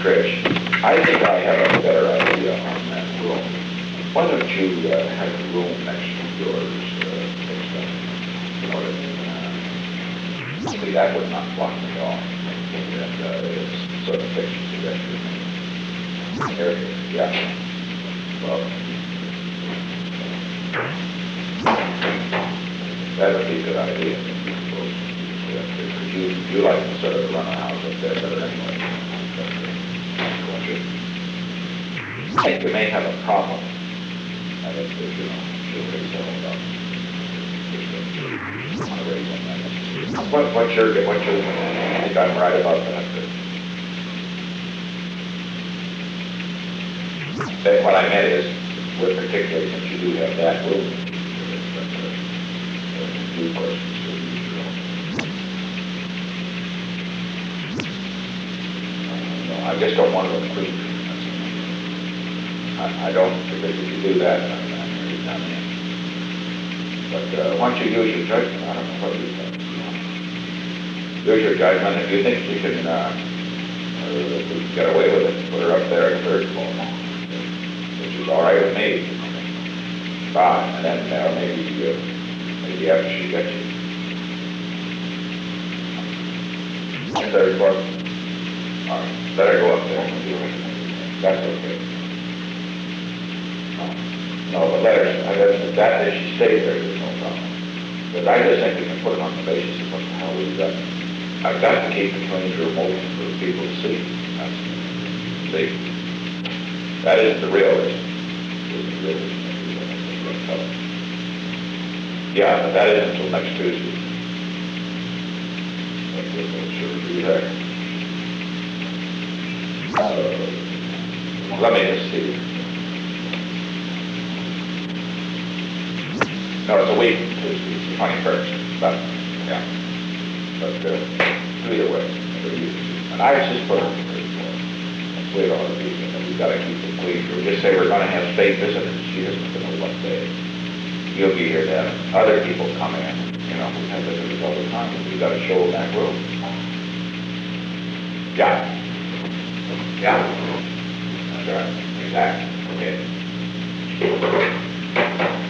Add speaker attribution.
Speaker 1: Trish, I think I have a better idea on that room. Why don't you have the room next to yours fixed up? You know what I mean? See, that would not block me off. And it's sort of fixes the rest of the area. Yeah. Well, that would be a good idea. Because you like to sort of run a house up there better anyway. Don't you? I think you may have a problem. I think that, you know, she'll raise her own up. Just want to raise one that. What's your, I think I'm right about that. That what I meant is, with particularly since you do have that room, few questions to use your own. I just don't want to include you. I don't, because if you do that, I'm really not in. But once you use your judgment, I don't know what you think. Use your judgment. If you think you can get away with it, put her up there in the third floor, which is all right with me. Fine, and then maybe after she gets you. Third floor. All right, let her go up there and do it. That's okay. No, but let her, that if she stays there, there's no problem. But I just think we can put it on the basis of what the hell we've got. I've got to keep the clean room open for people to see. See? That isn't the real reason. Yeah, but that isn't until next Tuesday. We'll sure do that. Let me just see. No, it's a week, Tuesday, it's the 21st, but, yeah. But either way, and I just put it on the third floor. That's the way it ought to be, and we've got to keep it clean. We'll just say we're going to have state visitors. She doesn't know what day. You'll be here to have other people come in. You know, we have visitors all the time, and we've got to show them that room. Yeah. Yeah. That's right. Exactly. Okay.